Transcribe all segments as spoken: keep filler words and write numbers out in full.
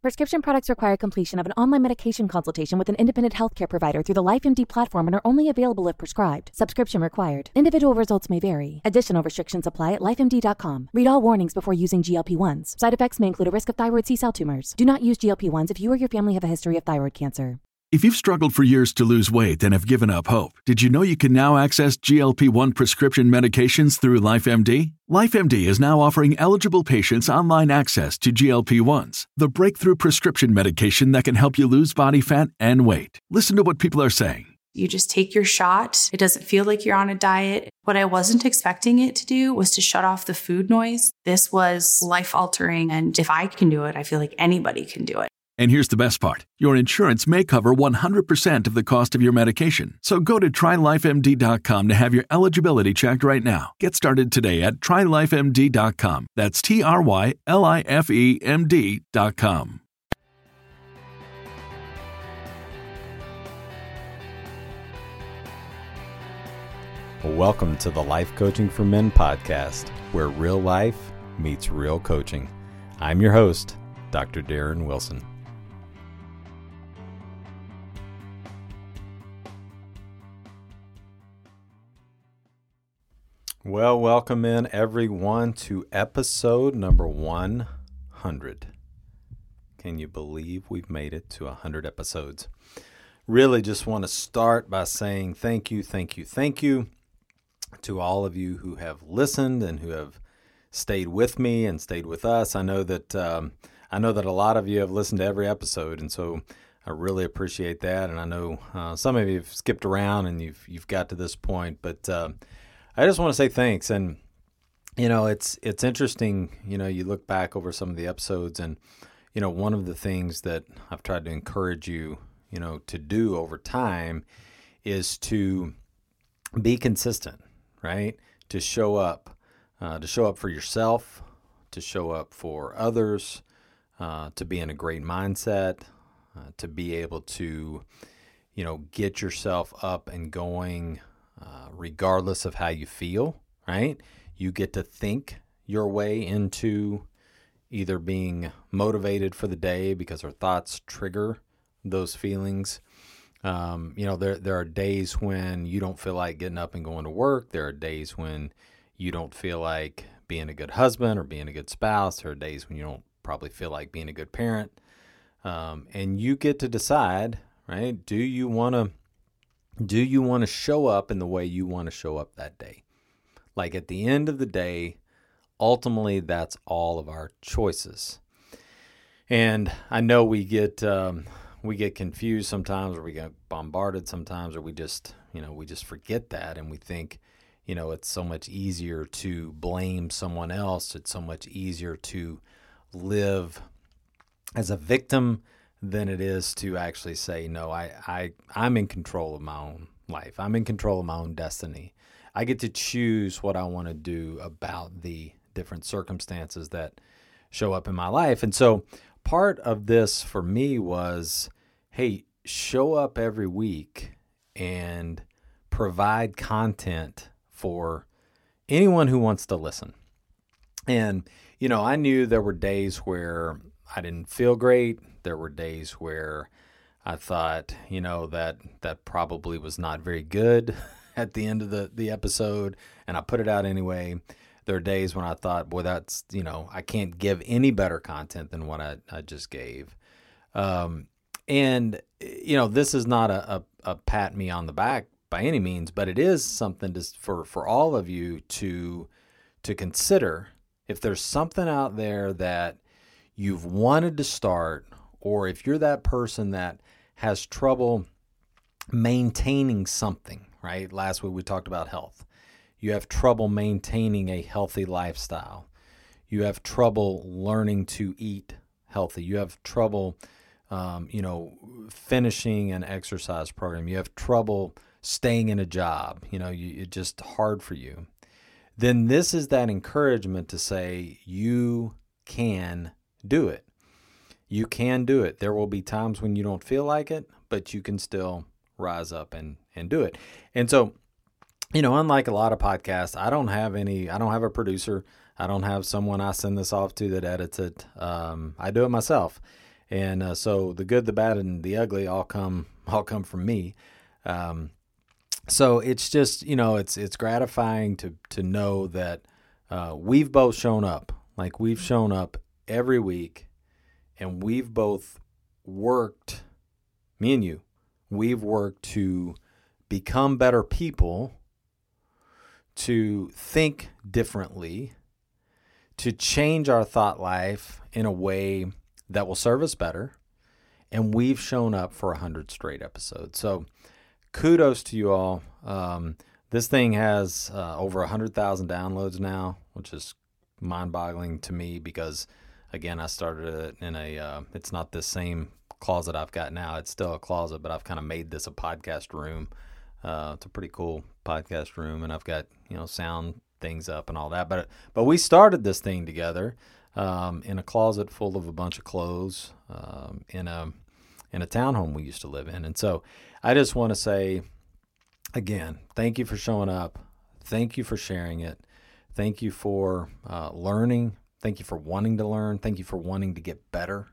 Prescription products require completion of an online medication consultation with an independent healthcare provider through the LifeMD platform and are only available if prescribed. Subscription required. Individual results may vary. Additional restrictions apply at life M D dot com. Read all warnings before using G L P ones. Side effects may include a risk of thyroid C-cell tumors. Do not use G L P ones if you or your family have a history of thyroid cancer. If you've struggled for years to lose weight and have given up hope, did you know you can now access G L P one prescription medications through LifeMD? LifeMD is now offering eligible patients online access to G L P ones, the breakthrough prescription medication that can help you lose body fat and weight. Listen to what people are saying. You just take your shot. It doesn't feel like you're on a diet. What I wasn't expecting it to do was to shut off the food noise. This was life-altering, and if I can do it, I feel like anybody can do it. And here's the best part. Your insurance may cover one hundred percent of the cost of your medication. So go to try life M D dot com to have your eligibility checked right now. Get started today at try life M D dot com. That's T R Y L I F E M D dot com. Welcome to the Life Coaching for Men podcast, where real life meets real coaching. I'm your host, Doctor Darren Wilson. Well, welcome in everyone to episode number one hundred. Can you believe we've made it to one hundred episodes? Really just want to start by saying thank you, thank you, thank you to all of you who have listened and who have stayed with me and stayed with us. I know that um, I know that a lot of you have listened to every episode, and so I really appreciate that. And I know uh, some of you have skipped around and you've you've got to this point, but uh, I just want to say thanks. And, you know, it's it's interesting, you know, you look back over some of the episodes and, you know, one of the things that I've tried to encourage you, you know, to do over time is to be consistent, right? To show up, uh, to show up for yourself, to show up for others, uh, to be in a great mindset, uh, to be able to, you know, get yourself up and going Uh, regardless of how you feel, right? You get to think your way into either being motivated for the day because our thoughts trigger those feelings. Um, you know, there there are days when you don't feel like getting up and going to work. There are days when you don't feel like being a good husband or being a good spouse. There are days when you don't probably feel like being a good parent. Um, and you get to decide, right? Do you want to Do you want to show up in the way you want to show up that day? Like at the end of the day, ultimately, that's all of our choices. And I know we get um, we get confused sometimes, or we get bombarded sometimes, or we just you know we just forget that, and we think you know it's so much easier to blame someone else. It's so much easier to live as a victim than it is to actually say, no, I, I, I'm in control of my own life. I'm in control of my own destiny. I get to choose what I want to do about the different circumstances that show up in my life. And so part of this for me was, hey, show up every week and provide content for anyone who wants to listen. And, you know, I knew there were days where I didn't feel great. There were days where I thought, you know, that that probably was not very good at the end of the, the episode, and I put it out anyway. There are days when I thought, boy, that's, you know, I can't give any better content than what I, I just gave. Um, and, you know, this is not a, a, a pat me on the back by any means, but it is something to, for, for all of you to to consider. If there's something out there that you've wanted to start, or if you're that person that has trouble maintaining something, right? Last week we talked about health. You have trouble maintaining a healthy lifestyle. You have trouble learning to eat healthy. You have trouble, um, you know, finishing an exercise program. You have trouble staying in a job. You know, you, it's just hard for you. Then this is that encouragement to say you can do it. You can do it. There will be times when you don't feel like it, but you can still rise up and, and do it. And so, you know, unlike a lot of podcasts, I don't have any, I don't have a producer. I don't have someone I send this off to that edits it. Um, I do it myself. And uh, so the good, the bad, and the ugly all come all come from me. Um, so it's just, you know, it's it's gratifying to to know that uh, we've both shown up. Like we've shown up every week, and we've both worked, me and you, we've worked to become better people, to think differently, to change our thought life in a way that will serve us better. And we've shown up for one hundred straight episodes. So kudos to you all. Um, this thing has uh, over one hundred thousand downloads now, which is mind-boggling to me because, again, I started it in a, uh, it's not the same closet I've got now. It's still a closet, but I've kind of made this a podcast room. Uh, it's a pretty cool podcast room, and I've got, you know, sound things up and all that. But but we started this thing together um, in a closet full of a bunch of clothes um, in a in a townhome we used to live in. And so I just want to say, again, thank you for showing up. Thank you for sharing it. Thank you for uh, learning. Thank you for wanting to learn. Thank you for wanting to get better.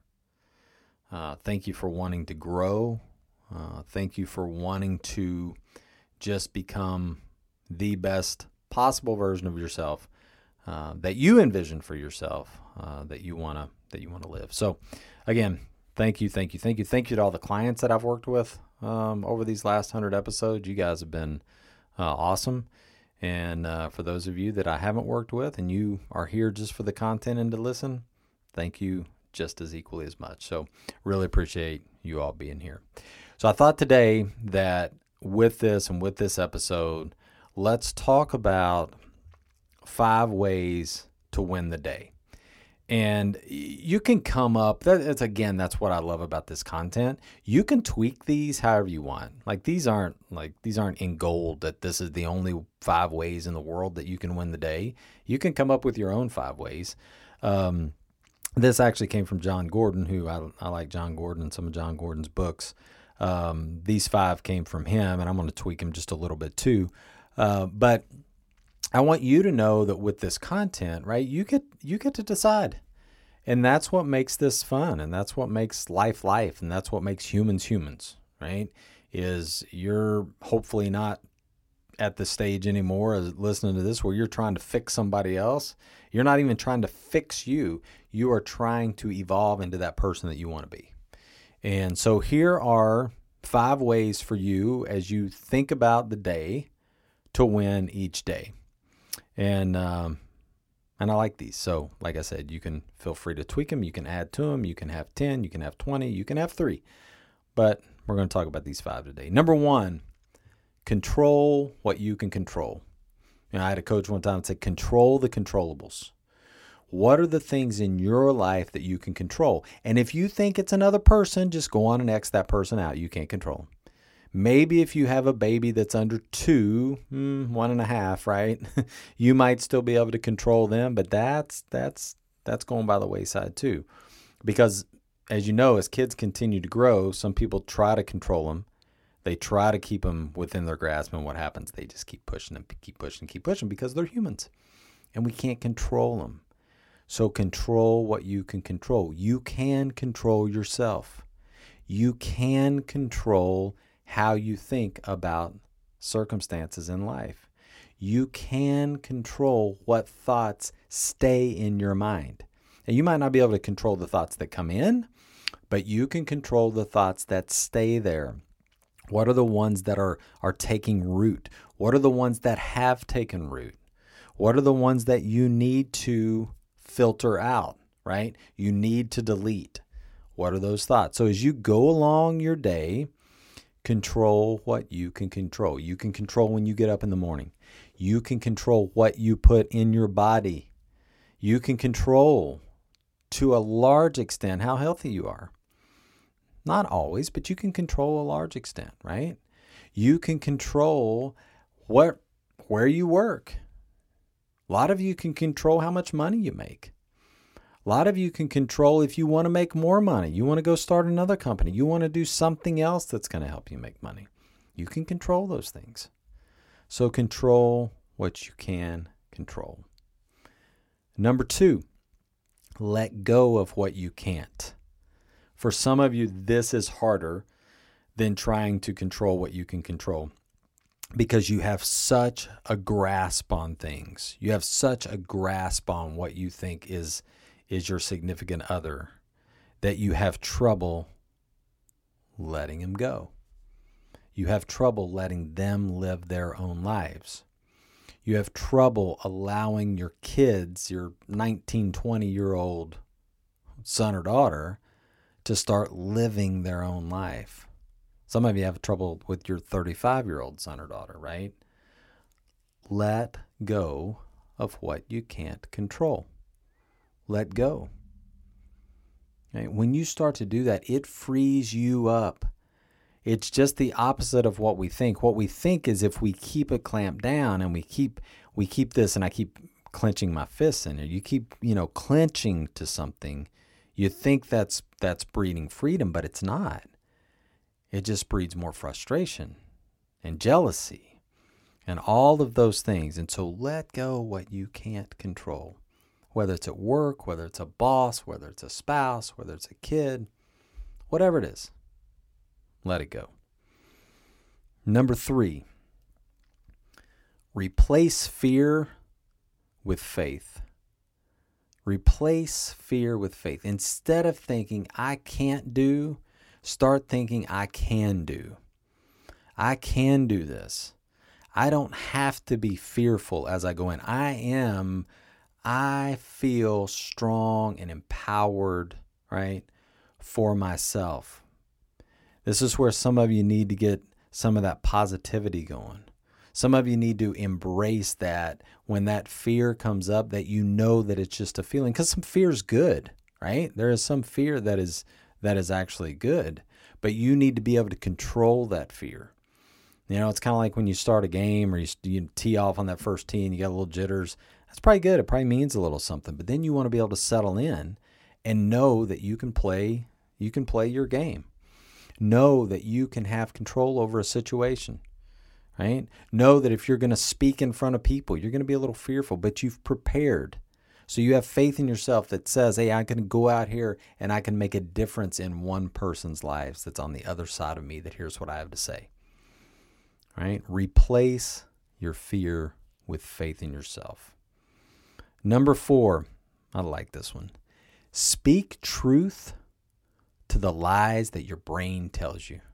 Uh, thank you for wanting to grow. Uh, thank you for wanting to just become the best possible version of yourself uh, that you envision for yourself, uh, that you want to that you want to live. So, again, thank you, thank you, thank you, thank you to all the clients that I've worked with um, over these last hundred episodes. You guys have been uh, awesome, and uh, for those of you that I haven't worked with, and you are here just for the content and to listen, thank you just as equally as much. So, really appreciate you all being here. So, I thought today that with this and with this episode, let's talk about five ways to win the day. And you can come up, that's again, that's what I love about this content. You can tweak these however you want. Like these aren't like these aren't in gold that this is the only five ways in the world that you can win the day. You can come up with your own five ways. Um, this actually came from John Gordon, who I, I like John Gordon and some of John Gordon's books. Um, these five came from him, and I'm going to tweak them just a little bit too. Uh, but I want you to know that with this content, right, you get you get to decide. And that's what makes this fun, and that's what makes life life, and that's what makes humans humans, right? Is you're hopefully not at the stage anymore as listening to this where you're trying to fix somebody else. You're not even trying to fix you. You are trying to evolve into that person that you want to be. And so here are five ways for you as you think about the day to win each day. And um, and I like these. So like I said, you can feel free to tweak them. You can add to them. You can have ten. You can have twenty. You can have three. But we're going to talk about these five today. Number one, control what you can control. You know, I had a coach one time say, control the controllables. What are the things in your life that you can control? And if you think it's another person, just go on and X that person out. You can't control them. Maybe if you have a baby that's under two, one and a half, right? You might still be able to control them, but that's that's that's going by the wayside too. Because as you know, as kids continue to grow, some people try to control them. They try to keep them within their grasp, and what happens? They just keep pushing them, keep pushing, keep pushing because they're humans, and we can't control them. So control what you can control. You can control yourself. You can control how you think about circumstances in life. You can control what thoughts stay in your mind. And you might not be able to control the thoughts that come in, but you can control the thoughts that stay there. What are the ones that are, are taking root? What are the ones that have taken root? What are the ones that you need to filter out, right? You need to delete. What are those thoughts? So as you go along your day, control what you can control. You can control when you get up in the morning. You can control what you put in your body. You can control, to a large extent, how healthy you are. Not always, but you can control a large extent, right? You can control what where you work. A lot of you can control how much money you make. A lot of you can control if you want to make more money. You want to go start another company. You want to do something else that's going to help you make money. You can control those things. So control what you can control. Number two, let go of what you can't. For some of you, this is harder than trying to control what you can control because you have such a grasp on things. You have such a grasp on what you think is, is your significant other that you have trouble letting him go. You have trouble letting them live their own lives. You have trouble allowing your kids, your nineteen, twenty-year-old son or daughter, to start living their own life. Some of you have trouble with your thirty-five-year-old son or daughter, right? Let go of what you can't control. Let go. Okay? When you start to do that, it frees you up. It's just the opposite of what we think. What we think is if we keep it clamped down and we keep we keep this, and I keep clenching my fists in it. You keep, you know, clenching to something. You think that's that's breeding freedom, but it's not. It just breeds more frustration and jealousy and all of those things. And so let go what you can't control, whether it's at work, whether it's a boss, whether it's a spouse, whether it's a kid, whatever it is. Let it go. Number three, replace fear with faith. Replace fear with faith. Instead of thinking, I can't do, start thinking, I can do. I can do this. I don't have to be fearful as I go in. I am, I feel strong and empowered, right, for myself. This is where some of you need to get some of that positivity going. Some of you need to embrace that when that fear comes up, that you know that it's just a feeling, because some fear is good, right? There is some fear that is that is actually good, but you need to be able to control that fear. You know, it's kind of like when you start a game or you, you tee off on that first tee and you got a little jitters. That's probably good. It probably means a little something, but then you want to be able to settle in and know that you can play, you can play your game. Know that you can have control over a situation, right? Know that if you're going to speak in front of people, you're going to be a little fearful, but you've prepared. So you have faith in yourself that says, hey, I can go out here and I can make a difference in one person's lives that's on the other side of me that hears what I have to say, right? Replace your fear with faith in yourself. Number four, I like this one. Speak truth to the lies that your brain tells you.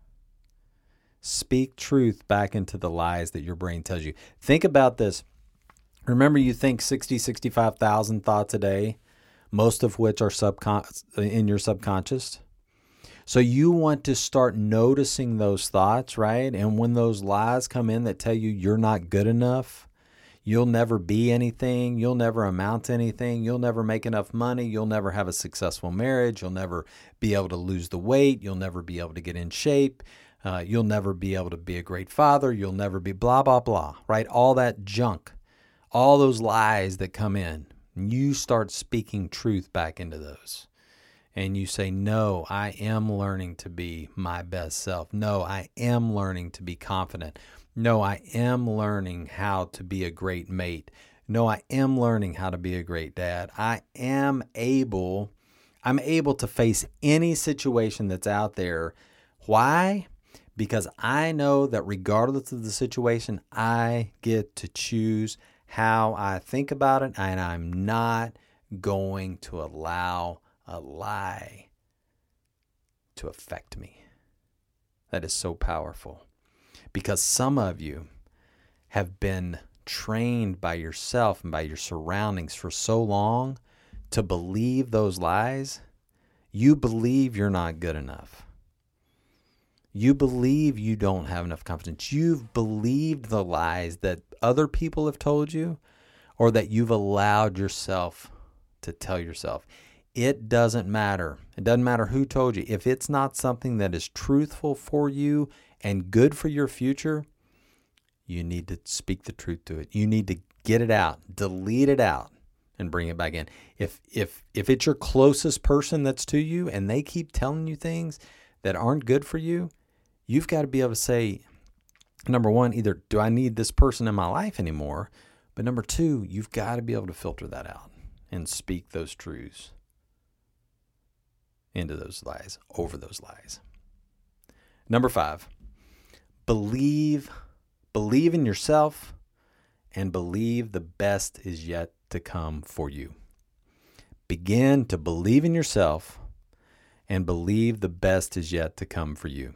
Speak truth back into the lies that your brain tells you. Think about this. Remember, you think sixty, sixty-five thousand thoughts a day, most of which are subcon- in your subconscious. So you want to start noticing those thoughts, right? And when those lies come in that tell you you're not good enough, you'll never be anything, you'll never amount to anything, you'll never make enough money, you'll never have a successful marriage, you'll never be able to lose the weight, you'll never be able to get in shape, uh, you'll never be able to be a great father, you'll never be blah, blah, blah, right? All that junk, all those lies that come in, you start speaking truth back into those. And you say, no, I am learning to be my best self. No, I am learning to be confident. No, I am learning how to be a great mate. No, I am learning how to be a great dad. I am able, I'm able to face any situation that's out there. Why? Because I know that regardless of the situation, I get to choose how I think about it, and I'm not going to allow a lie to affect me. That is so powerful. Because some of you have been trained by yourself and by your surroundings for so long to believe those lies. You believe you're not good enough. You believe you don't have enough confidence. You've believed the lies that other people have told you or that you've allowed yourself to tell yourself. It doesn't matter. It doesn't matter who told you. If it's not something that is truthful for you and good for your future, you need to speak the truth to it. You need to get it out, delete it out, and bring it back in. If if if it's your closest person that's to you and they keep telling you things that aren't good for you, you've got to be able to say, number one, either do I need this person in my life anymore? But number two, you've got to be able to filter that out and speak those truths into those lies, over those lies. Number five, believe, believe in yourself and believe the best is yet to come for you. Begin to believe in yourself and believe the best is yet to come for you.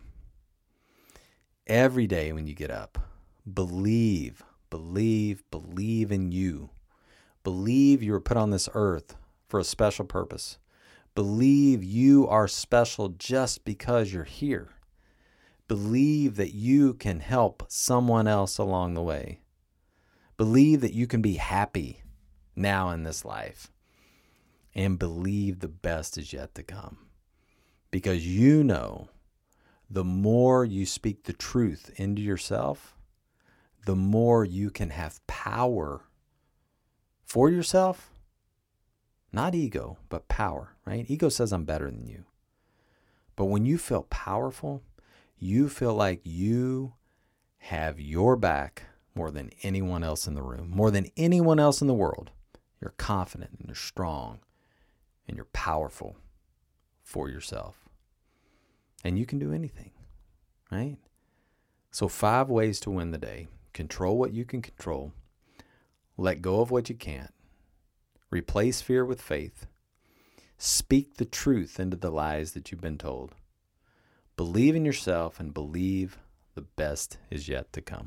Every day when you get up, believe, believe, believe in you. Believe you were put on this earth for a special purpose. Believe you are special just because you're here. Believe that you can help someone else along the way. Believe that you can be happy now in this life. And believe the best is yet to come. Because you know, the more you speak the truth into yourself, the more you can have power for yourself. Not ego, but power, right? Ego says I'm better than you. But when you feel powerful, you feel like you have your back more than anyone else in the room, more than anyone else in the world. You're confident and you're strong and you're powerful for yourself. And you can do anything, right? So five ways to win the day. Control what you can control. Let go of what you can't. Replace fear with faith. Speak the truth into the lies that you've been told. Believe in yourself and believe the best is yet to come.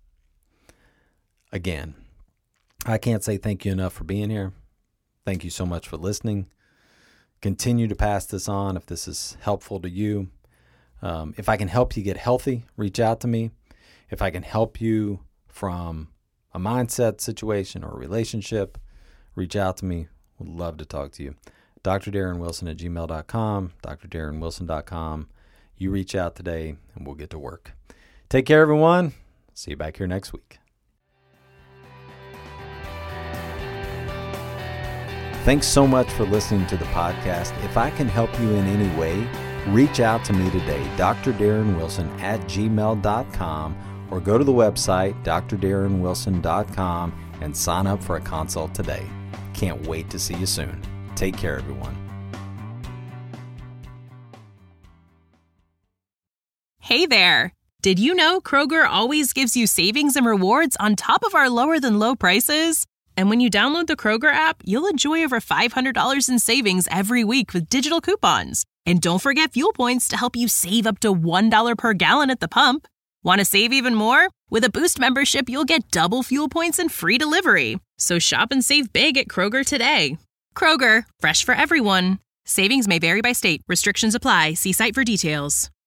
Again, I can't say thank you enough for being here. Thank you so much for listening. Continue to pass this on if this is helpful to you. Um, if I can help you get healthy, reach out to me. If I can help you from a mindset situation or a relationship, reach out to me. Would love to talk to you. D R Darren Wilson at gmail dot com, D R Darren Wilson dot com. You reach out today and we'll get to work. Take care, everyone. See you back here next week. Thanks so much for listening to the podcast. If I can help you in any way, reach out to me today, D R Darren Wilson at gmail dot com, or go to the website, D R Darren Wilson dot com, and sign up for a consult today. Can't wait to see you soon. Take care, everyone. Hey there. Did you know Kroger always gives you savings and rewards on top of our lower than low prices? And when you download the Kroger app, you'll enjoy over five hundred dollars in savings every week with digital coupons. And don't forget fuel points to help you save up to one dollar per gallon at the pump. Want to save even more? With a Boost membership, you'll get double fuel points and free delivery. So shop and save big at Kroger today. Kroger, fresh for everyone. Savings may vary by state. Restrictions apply. See site for details.